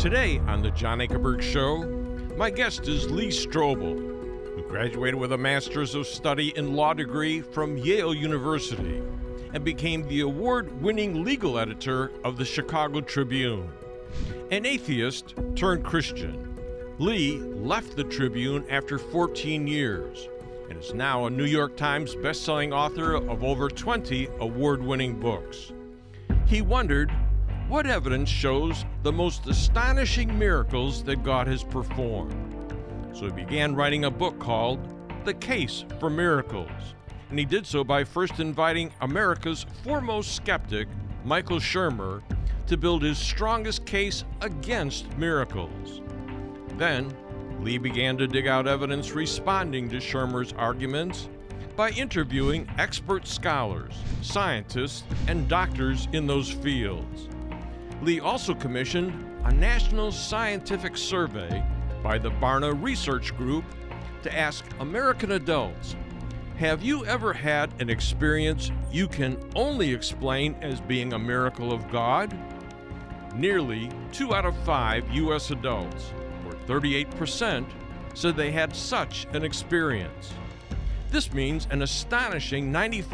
Today on The John Ankerberg Show, my guest is Lee Strobel, who graduated with a Master's of Study in Law degree from Yale University and became the award-winning legal editor of the Chicago Tribune. An atheist turned Christian, Lee left the Tribune after 14 years and is now a New York Times best-selling author of over 20 award-winning books. He wondered, what evidence shows the most astonishing miracles that God has performed? So he began writing a book called The Case for Miracles, and he did so by first inviting America's foremost skeptic, Michael Shermer, to build his strongest case against miracles. Then, Lee began to dig out evidence responding to Shermer's arguments by interviewing expert scholars, scientists, and doctors in those fields. Lee also commissioned a national scientific survey by the Barna Research Group to ask American adults, have you ever had an experience you can only explain as being a miracle of God? Nearly 2 out of 5 U.S. adults, or 38%, said they had such an experience. This means an astonishing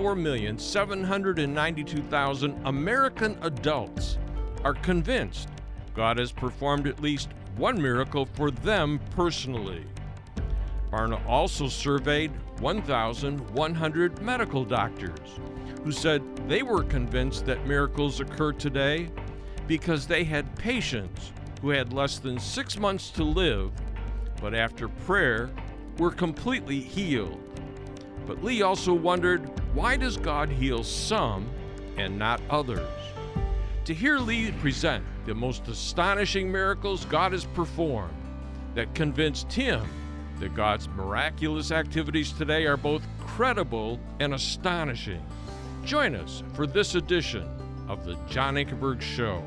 94,792,000 American adults are convinced God has performed at least one miracle for them personally. Barna also surveyed 1,100 medical doctors who said they were convinced that miracles occur today because they had patients who had less than 6 months to live, but after prayer were completely healed. But Lee also wondered, why does God heal some and not others? To hear Lee present the most astonishing miracles God has performed that convinced him that God's miraculous activities today are both credible and astonishing. Join us for this edition of The John Ankerberg Show.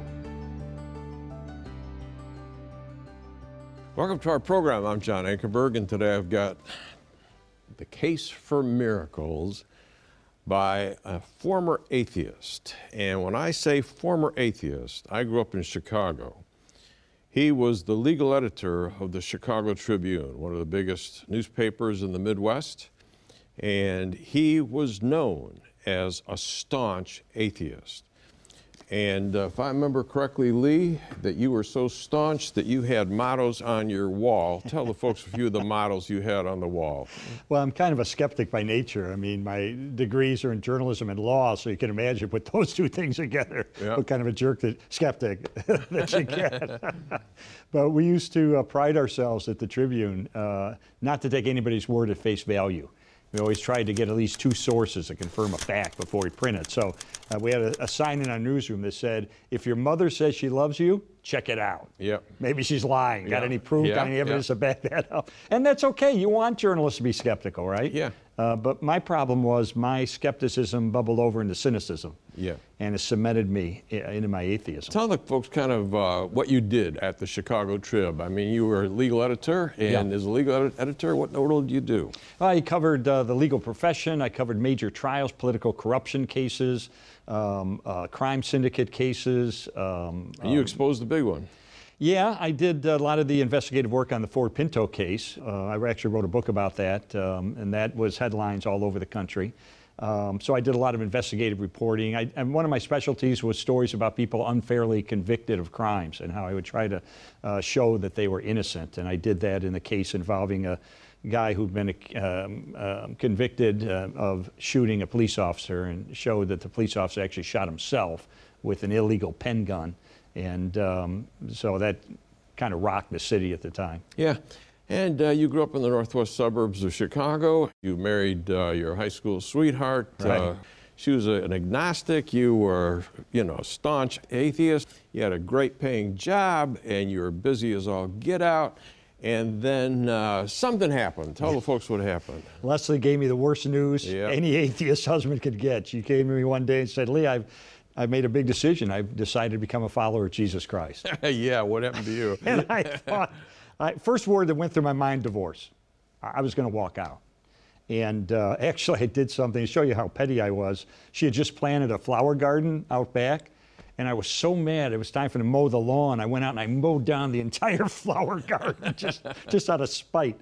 Welcome to our program. I'm John Ankerberg, and today I've got The Case for Miracles by a former atheist. And when I say former atheist, I grew up in Chicago. He was the legal editor of the Chicago Tribune, one of the biggest newspapers in the Midwest, and he was known as a staunch atheist. And if I remember correctly, Lee, that you were so staunch that you had mottos on your wall. Tell the folks a few of the mottos you had on the wall. Well, I'm kind of a skeptic by nature. I mean, my degrees are in journalism and law, so you can imagine, put those two things together, what kind of a skeptic that you get. But we used to pride ourselves at the Tribune not to take anybody's word at face value. We always tried to get at least 2 sources to confirm a fact before we print it. So we had a sign in our newsroom that said, if your mother says she loves you, check it out. Yep. Maybe she's lying. Got any proof, got any evidence to back that up? And that's okay. You want journalists to be skeptical, right? Yeah. But my problem was my skepticism bubbled over into cynicism. Yeah. And it cemented me into my atheism. Tell the folks kind of what you did at the Chicago Trib. I mean, you were a legal editor, and as a legal editor, what in the world did you do? I covered the legal profession. I covered major trials, political corruption cases, crime syndicate cases. And you exposed the big one. Yeah, I did a lot of the investigative work on the Ford Pinto case. I actually wrote a book about that, and that was headlines all over the country. So I did a lot of investigative reporting. And one of my specialties was stories about people unfairly convicted of crimes and how I would try to show that they were innocent. And I did that in the case involving a guy who'd been convicted of shooting a police officer, and showed that the police officer actually shot himself with an illegal pen gun. And so that kind of rocked the city at the time. Yeah. And you grew up in the northwest suburbs of Chicago. You married your high school sweetheart. Right. She was an agnostic. You were, a staunch atheist. You had a great paying job, and you were busy as all get out. And then something happened. Tell the folks what happened. Leslie gave me the worst news any atheist husband could get. She came to me one day and said, Lee, I've made a big decision. I've decided to become a follower of Jesus Christ. Yeah, what happened to you? And I thought, first word that went through my mind, divorce. I was going to walk out. And actually, I did something to show you how petty I was. She had just planted a flower garden out back, and I was so mad. It was time for them to mow the lawn. I went out and I mowed down the entire flower garden just out of spite.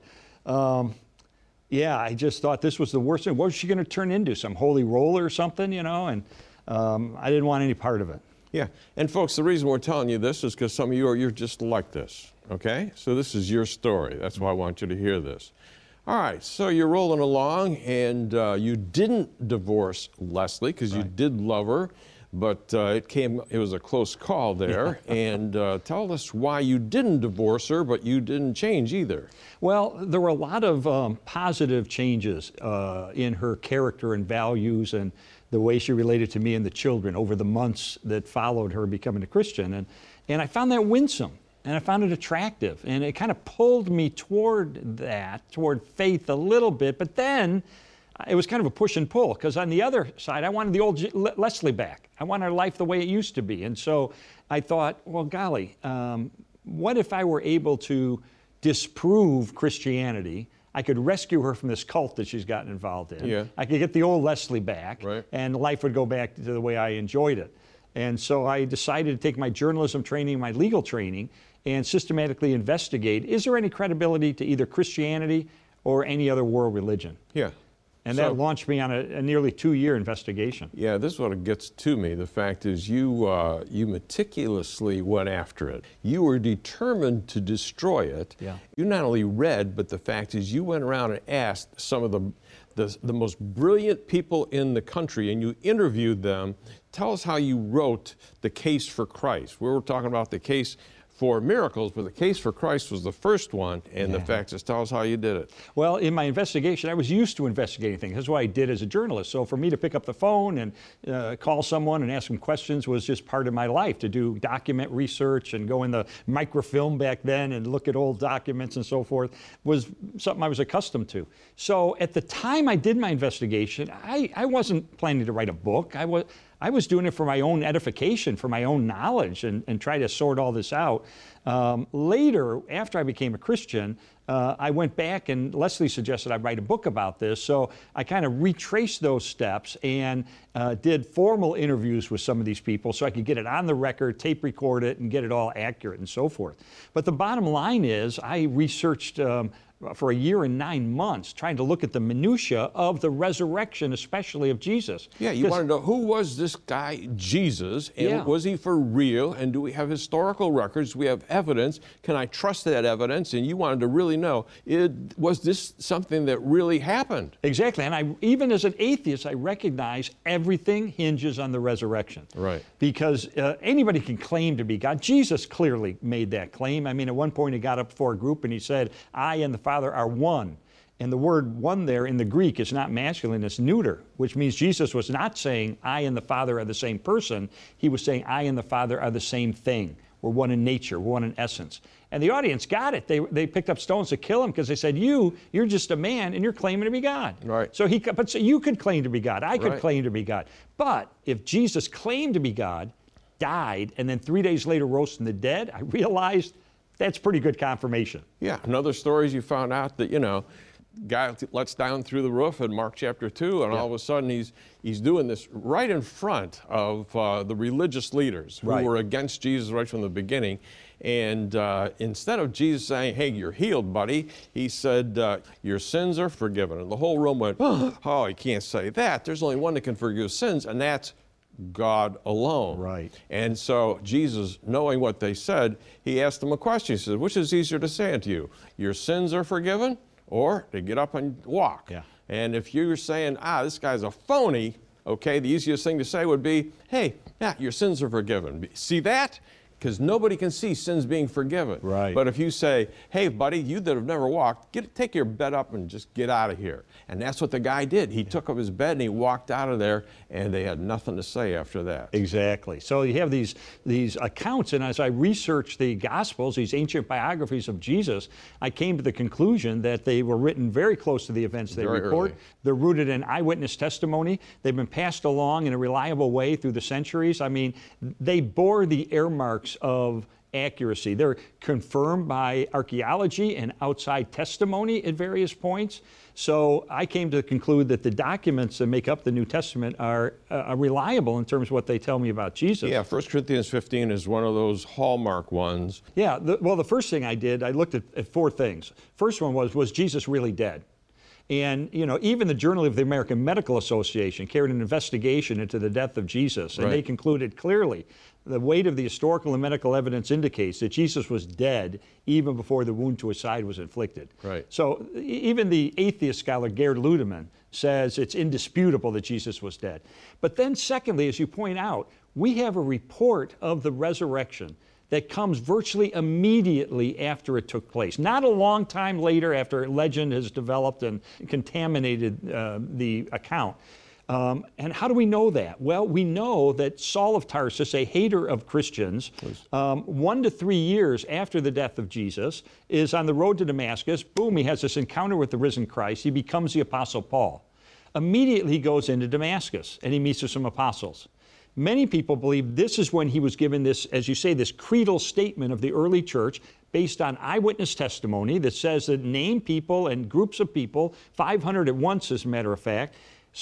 Yeah, I just thought this was the worst thing. What was she going to turn into? Some holy roller or something, you know? And I didn't want any part of it. Yeah, and folks, the reason we're telling you this is because some of you're just like this, okay? So this is your story. That's why I want you to hear this. All right, so you're rolling along, and you didn't divorce Leslie because you did love her, but it was a close call there. And tell us why you didn't divorce her, but you didn't change either. Well, there were a lot of positive changes in her character and values and the way she related to me and the children over the months that followed her becoming a Christian. And I found that winsome, and I found it attractive, and it kind of pulled me toward faith a little bit, but then it was kind of a push and pull, because on the other side, I wanted the old Leslie back. I wanted her life the way it used to be. And so I thought, well, golly, what if I were able to disprove Christianity? I could rescue her from this cult that she's gotten involved in. Yeah. I could get the old Leslie back, right, and life would go back to the way I enjoyed it. And so I decided to take my journalism training, my legal training, and systematically investigate, is there any credibility to either Christianity or any other world religion? Yeah. And that launched me on a nearly 2-year investigation. Yeah, this is what gets to me. The fact is you meticulously went after it. You were determined to destroy it. Yeah. You not only read, but the fact is you went around and asked some of the most brilliant people in the country, and you interviewed them. Tell us how you wrote the case for Christ. We were talking about the case for miracles, but the case for Christ was the first one, and the fact is, tell us how you did it. Well, in my investigation, I was used to investigating things. That's what I did as a journalist. So for me to pick up the phone and call someone and ask them questions was just part of my life. To do document research and go in the microfilm back then and look at old documents and so forth was something I was accustomed to. So at the time I did my investigation, I wasn't planning to write a book. I was doing it for my own edification, for my own knowledge, and try to sort all this out. Later, after I became a Christian, I went back and Leslie suggested I write a book about this. So I kind of retraced those steps and did formal interviews with some of these people so I could get it on the record, tape record it, and get it all accurate and so forth. But the bottom line is I researched for 1 year and 9 months, trying to look at the minutia of the resurrection, especially of Jesus. Yeah, you want to know, who was this guy Jesus, and was he for real, and do we have historical records? Do we have evidence? Can I trust that evidence? And you wanted to really know, was this something that really happened? Exactly, and even as an atheist, I recognize everything hinges on the resurrection. Right. Because anybody can claim to be God. Jesus clearly made that claim. I mean, at one point he got up before a group and he said, I and the Father are one. And the word one there in the Greek is not masculine, it's neuter, which means Jesus was not saying I and the Father are the same person. He was saying I and the Father are the same thing. We're one in nature, we're one in essence. And the audience got it. They picked up stones to kill him because they said, you're just a man and you're claiming to be God. Right. So you could claim to be God. I could claim to be God. But if Jesus claimed to be God, died, and then 3 days later rose from the dead, I realized that's pretty good confirmation. Yeah, in other stories you found out that, guy lets down through the roof in Mark chapter 2, and all of a sudden he's doing this right in front of the religious leaders who were against Jesus right from the beginning. And instead of Jesus saying, hey, you're healed, buddy, he said, your sins are forgiven. And the whole room went, oh, he can't say that. There's only one that can forgive sins, and that's God alone. Right. And so Jesus, knowing what they said, he asked them a question. He said, which is easier to say unto you? Your sins are forgiven, or to get up and walk? Yeah. And if you're saying, this guy's a phony, okay, the easiest thing to say would be, hey, your sins are forgiven. See that? Because nobody can see sins being forgiven. Right. But if you say, hey, buddy, you that have never walked, take your bed up and just get out of here. And that's what the guy did. He took up his bed and he walked out of there, and they had nothing to say after that. Exactly. So you have these accounts, and as I researched the Gospels, these ancient biographies of Jesus, I came to the conclusion that they were written very close to the events they report. Early. They're rooted in eyewitness testimony. They've been passed along in a reliable way through the centuries. I mean, they bore the earmarks hallmarks of accuracy. They're confirmed by archaeology and outside testimony at various points. So I came to conclude that the documents that make up the New Testament are reliable in terms of what they tell me about Jesus. Yeah, 1 Corinthians 15 is one of those hallmark ones. Yeah, well, the first thing I did, I looked at four things. First one was Jesus really dead? And, you know, even the Journal of the American Medical Association carried an investigation into the death of Jesus, and they concluded clearly the weight of the historical and medical evidence indicates that Jesus was dead even before the wound to his side was inflicted. Right. So even the atheist scholar Gerd Ludemann says it's indisputable that Jesus was dead. But then secondly, as you point out, we have a report of the resurrection that comes virtually immediately after it took place. Not a long time later after legend has developed and contaminated the account. And how do we know that? Well, we know that Saul of Tarsus, a hater of Christians, 1 to 3 years after the death of Jesus, is on the road to Damascus. Boom, he has this encounter with the risen Christ. He becomes the Apostle Paul. Immediately he goes into Damascus and he meets with some apostles. Many people believe this is when he was given this, as you say, this creedal statement of the early church based on eyewitness testimony that says that named people and groups of people, 500 at once as a matter of fact,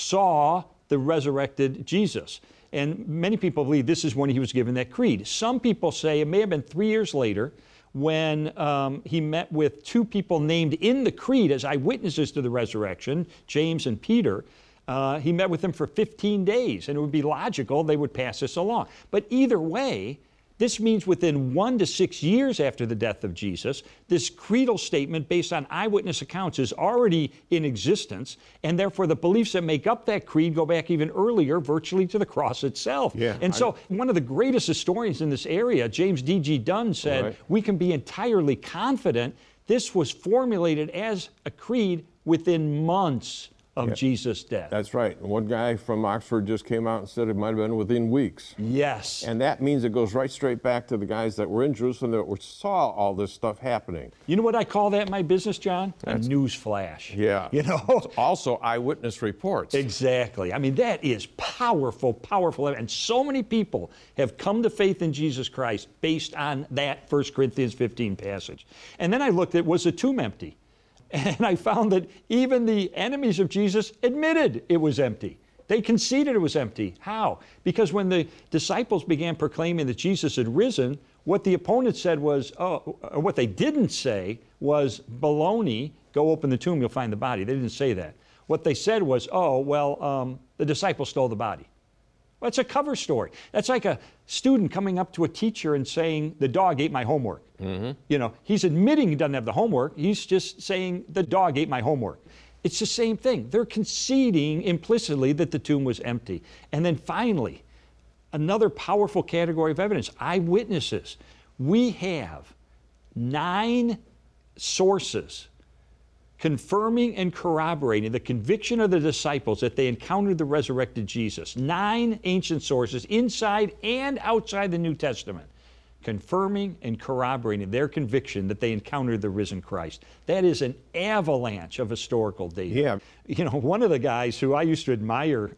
saw the resurrected Jesus. And many people believe this is when he was given that creed. Some people say it may have been 3 years later when he met with two people named in the creed as eyewitnesses to the resurrection, James and Peter. He met with them for 15 days, and it would be logical they would pass this along. But either way, this means within 1 to 6 years after the death of Jesus, this creedal statement based on eyewitness accounts is already in existence, and therefore the beliefs that make up that creed go back even earlier, virtually to the cross itself. Yeah, and so one of the greatest historians in this area, James D.G. Dunn, said, we can be entirely confident this was formulated as a creed within months of Jesus' death. That's right. One guy from Oxford just came out and said it might have been within weeks. Yes. And that means it goes right straight back to the guys that were in Jerusalem that saw all this stuff happening. You know what I call that in my business, John? A news flash. Yeah. You know? It's also eyewitness reports. Exactly. I mean, that is powerful, powerful. And so many people have come to faith in Jesus Christ based on that 1 Corinthians 15 passage. And then I looked at, was the tomb empty? And I found that even the enemies of Jesus admitted it was empty. They conceded it was empty. How? Because when the disciples began proclaiming that Jesus had risen, what the opponents said was, or what they didn't say was, baloney, go open the tomb, you'll find the body. They didn't say that. What they said was, the disciples stole the body. Well, it's a cover story. That's like a student coming up to a teacher and saying, the dog ate my homework. Mm-hmm. You know, he's admitting he doesn't have the homework. He's just saying, the dog ate my homework. It's the same thing. They're conceding implicitly that the tomb was empty. And then finally, another powerful category of evidence, eyewitnesses. We have 9 sources confirming and corroborating the conviction of the disciples that they encountered the resurrected Jesus. 9 ancient sources inside and outside the New Testament confirming and corroborating their conviction that they encountered the risen Christ. That is an avalanche of historical data. Yeah. You know, one of the guys who I used to admire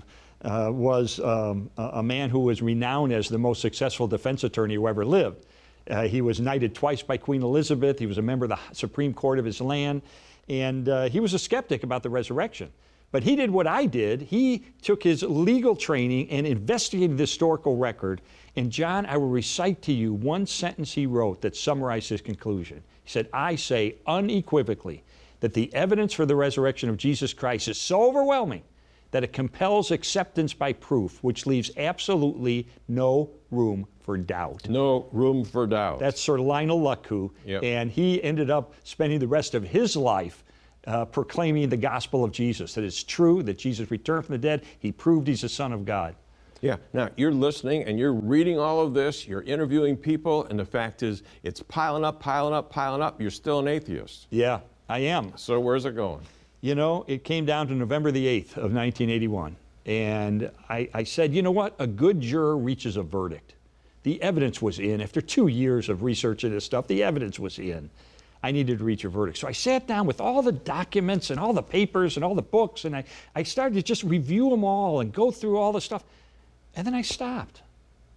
was a man who was renowned as the most successful defense attorney who ever lived. He was knighted twice by Queen Elizabeth. He was a member of the Supreme Court of his land. And he was a skeptic about the resurrection. But he did what I did. He took his legal training and investigated the historical record. And John, I will recite to you one sentence he wrote that summarized his conclusion. He said, I say unequivocally that the evidence for the resurrection of Jesus Christ is so overwhelming that it compels acceptance by proof, which leaves absolutely no room for doubt. No room for doubt. That's Sir Lionel Luckhoo, and he ended up spending the rest of his life proclaiming the gospel of Jesus, that it's true, that Jesus returned from the dead, he proved he's the Son of God. Yeah, now you're listening and you're reading all of this, you're interviewing people, and the fact is it's piling up, piling up, piling up. You're still an atheist. Yeah, I am. So where's it going? You know, it came down to November the 8th of 1981. And I said, you know what? A good juror reaches a verdict. The evidence was in. After 2 years of researching this stuff, the evidence was in. I needed to reach a verdict. So I sat down with all the documents and all the papers and all the books, and I started to just review them all and go through all the stuff. And then I stopped.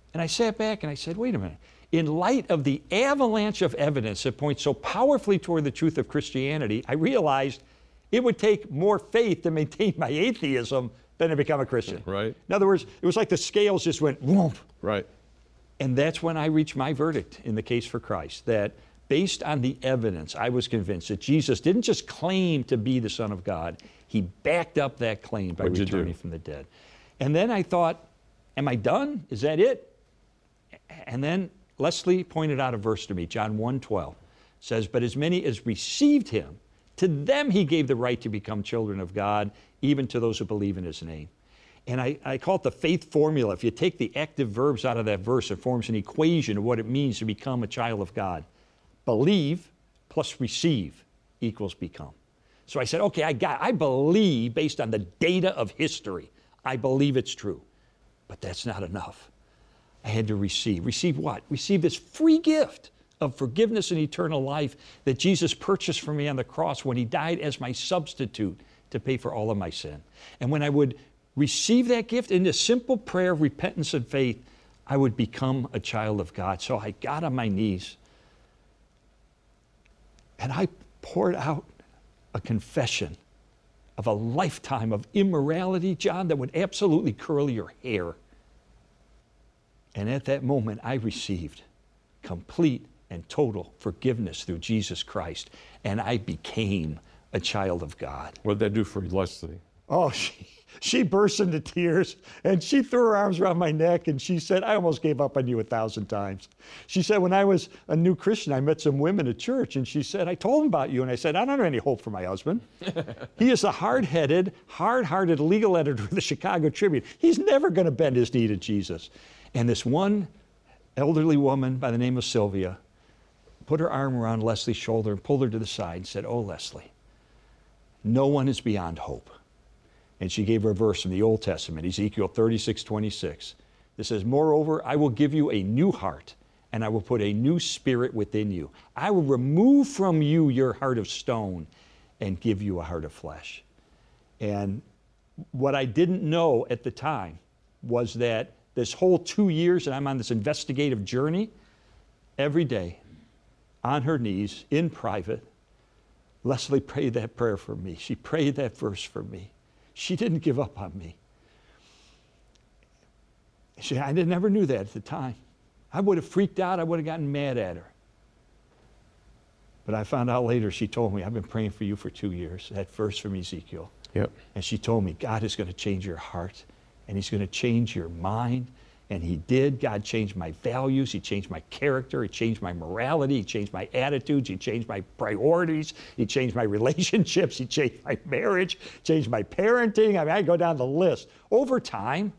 And I sat back and I said, wait a minute. In light of the avalanche of evidence that points so powerfully toward the truth of Christianity, I realized it would take more faith to maintain my atheism than to become a Christian. Right. In other words, it was like the scales just went whoomp. Right. And that's when I reached my verdict in the case for Christ, that based on the evidence, I was convinced that Jesus didn't just claim to be the Son of God, he backed up that claim by returning from the dead. And then I thought, am I done? Is that it? And then Leslie pointed out a verse to me, John 1:12, says, but as many as received him, to them he gave the right to become children of God, even to those who believe in his name. And I call it the faith formula. If you take the active verbs out of that verse, it forms an equation of what it means to become a child of God. Believe plus receive equals become. So I said, okay, I believe based on the data of history. I believe it's true. But that's not enough. I had to receive. Receive what? Receive this free gift of forgiveness and eternal life that Jesus purchased for me on the cross when he died as my substitute to pay for all of my sin. And when I would receive that gift in this simple prayer of repentance and faith, I would become a child of God. So I got on my knees and I poured out a confession of a lifetime of immorality, John, that would absolutely curl your hair. And at that moment, I received complete and total forgiveness through Jesus Christ, and I became a child of God. What did that do for Leslie? Oh, she burst into tears, and she threw her arms around my neck, and she said, I almost gave up on you 1,000 times. She said, when I was a new Christian, I met some women at church, and she said, I told them about you, and I said, I don't have any hope for my husband. He is a hard-headed, hard-hearted legal editor of the Chicago Tribune. He's never going to bend his knee to Jesus. And this one elderly woman by the name of Sylvia put her arm around Leslie's shoulder and pulled her to the side and said, oh, Leslie, no one is beyond hope. And she gave her a verse from the Old Testament, Ezekiel 36:26. That says, moreover, I will give you a new heart, and I will put a new spirit within you. I will remove from you your heart of stone and give you a heart of flesh. And what I didn't know at the time was that this whole 2 years that I'm on this investigative journey, every day, on her knees, in private, Leslie prayed that prayer for me. She prayed that verse for me. She didn't give up on me. I never knew that at the time. I would have freaked out. I would have gotten mad at her. But I found out later, she told me, I've been praying for you for 2 years, that verse from Ezekiel. Yep. And she told me, God is going to change your heart, and he's going to change your mind. And he did. God changed my values. He changed my character. He changed my morality. He changed my attitudes. He changed my priorities. He changed my relationships. He changed my marriage, changed my parenting. I mean, I go down the list. Over time,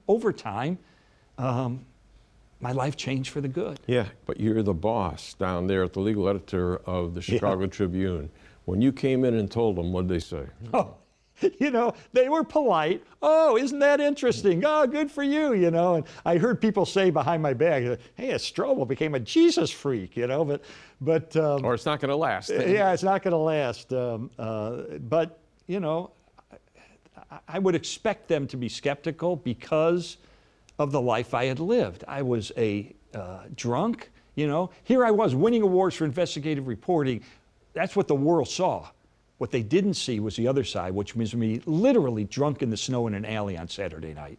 my life changed for the good. Yeah, but you're the boss down there at the legal editor of the Chicago Tribune. When you came in and told them, what did they say? Oh, you know, they were polite. Oh, isn't that interesting? Oh, good for you, you know. And I heard people say behind my back, hey, Strobel became a Jesus freak, you know. But or it's not going to last. Yeah, it's not going to last. But, you know, I would expect them to be skeptical because of the life I had lived. I was a drunk, you know. Here I was winning awards for investigative reporting. That's what the world saw. What they didn't see was the other side, which was me literally drunk in the snow in an alley on Saturday night.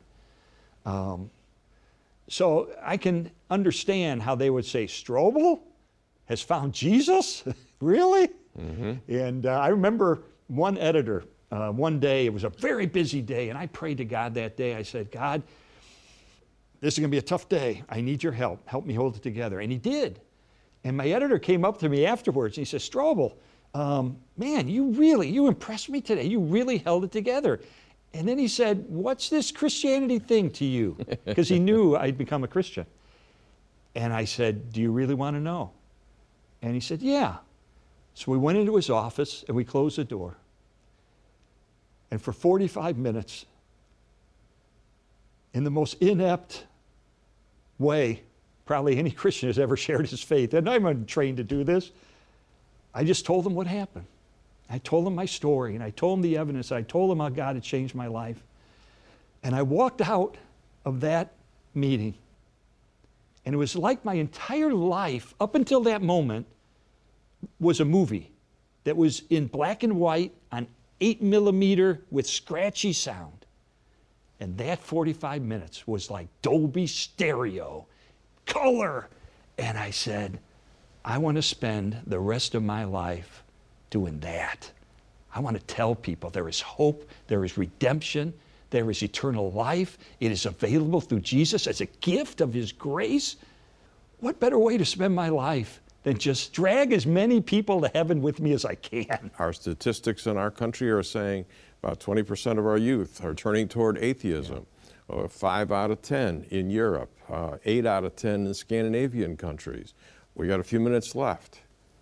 So I can understand how they would say, Strobel has found Jesus? Really? Mm-hmm. And I remember one editor, one day, it was a very busy day, and I prayed to God that day. I said, God, this is going to be a tough day. I need your help. Help me hold it together. And he did. And my editor came up to me afterwards, and he said, Strobel, man, you impressed me today. You really held it together. And then he said, what's this Christianity thing to you? Because he knew I'd become a Christian. And I said, do you really want to know? And he said, yeah. So we went into his office and we closed the door. And for 45 minutes, in the most inept way probably any Christian has ever shared his faith, and I'm not trained to do this, I just told them what happened. I told them my story, and I told them the evidence. I told them how God had changed my life. And I walked out of that meeting And it was like my entire life, up until that moment, was a movie that was in black and white on 8mm with scratchy sound. And that 45 minutes was like Dolby stereo, color. And I said, I want to spend the rest of my life doing that. I want to tell people there is hope, there is redemption, there is eternal life. It is available through Jesus as a gift of His grace. What better way to spend my life than just drag as many people to heaven with me as I can? Our statistics in our country are saying about 20% of our youth are turning toward atheism. 5 out of 10 in Europe, 8 out of 10 in Scandinavian countries. We got a few minutes left.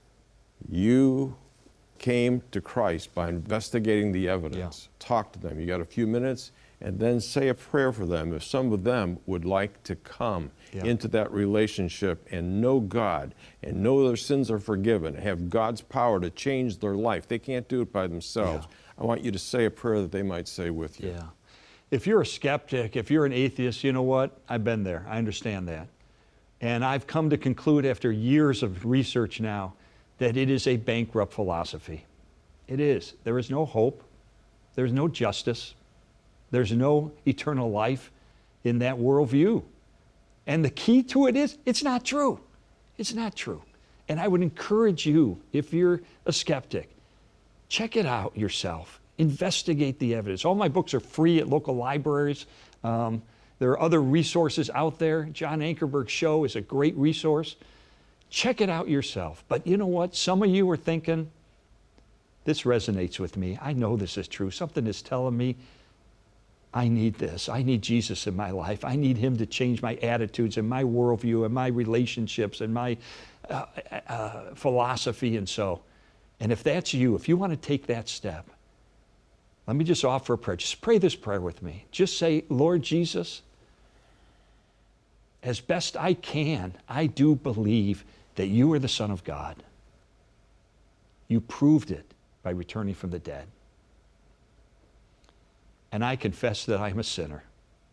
You came to Christ by investigating the evidence. Talk to them. You got a few minutes, and then say a prayer for them if some of them would like to come into that relationship and know God and know their sins are forgiven, have God's power to change their life. They can't do it by themselves. I want you to say a prayer that they might say with you. If you're a skeptic, if you're an atheist, you know what? I've been there. I understand that. And I've come to conclude after years of research now that it is a bankrupt philosophy. It is. There is no hope. There's no justice. There's no eternal life in that worldview. And the key to it is, it's not true. It's not true. And I would encourage you, if you're a skeptic, check it out yourself. Investigate the evidence. All my books are free at local libraries. There are other resources out there. John Ankerberg's show is a great resource. Check it out yourself. But you know what? Some of you are thinking, this resonates with me. I know this is true. Something is telling me I need this. I need Jesus in my life. I need Him to change my attitudes and my worldview and my relationships and my philosophy and so. And if that's you, if you want to take that step, let me just offer a prayer. Just pray this prayer with me. Just say, Lord Jesus, as best I can, I do believe that you are the Son of God. You proved it by returning from the dead. And I confess that I'm a sinner.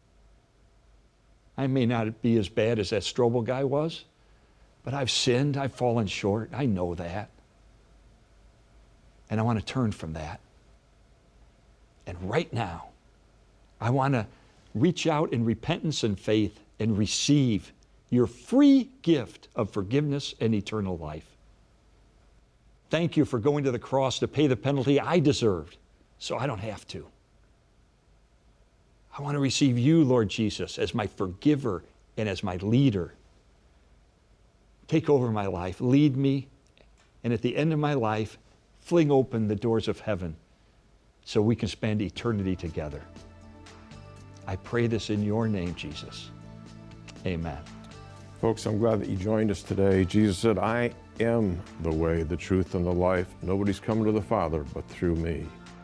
I may not be as bad as that Strobel guy was, but I've sinned, I've fallen short, I know that. And I want to turn from that. And right now, I want to reach out in repentance and faith and receive your free gift of forgiveness and eternal life. Thank you for going to the cross to pay the penalty I deserved, so I don't have to. I want to receive you, Lord Jesus, as my forgiver and as my leader. Take over my life, lead me, and at the end of my life, fling open the doors of heaven so we can spend eternity together. I pray this in your name, Jesus. Amen. Folks, I'm glad that you joined us today. Jesus said, I am the way, the truth, and the life. Nobody's coming to the Father but through me.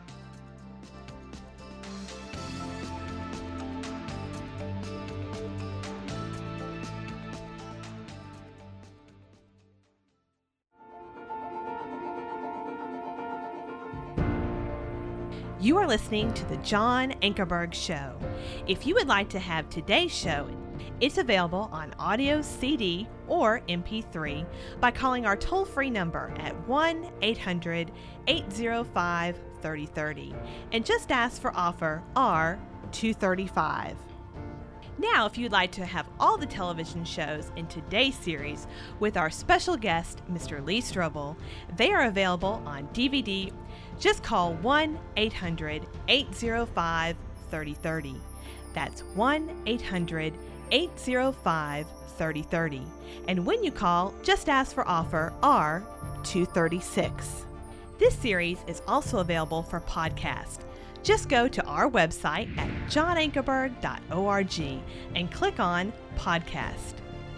You are listening to the John Ankerberg Show. If you would like to have today's show, it's available on audio CD or MP3 by calling our toll-free number at 1-800-805-3030 and just ask for offer R235. Now, if you'd like to have all the television shows in today's series with our special guest, Mr. Lee Strobel, they are available on DVD. Just call 1-800-805-3030. That's 1-800-805-3030. And when you call, just ask for offer R236. This series is also available for podcast. Just go to our website at johnankerberg.org and click on Podcast.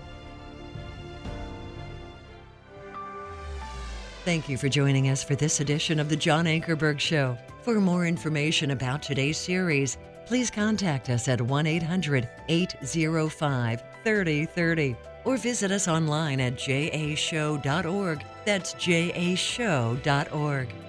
Thank you for joining us for this edition of the John Ankerberg Show. For more information about today's series, please contact us at 1-800-805-3030 or visit us online at jashow.org. That's jashow.org.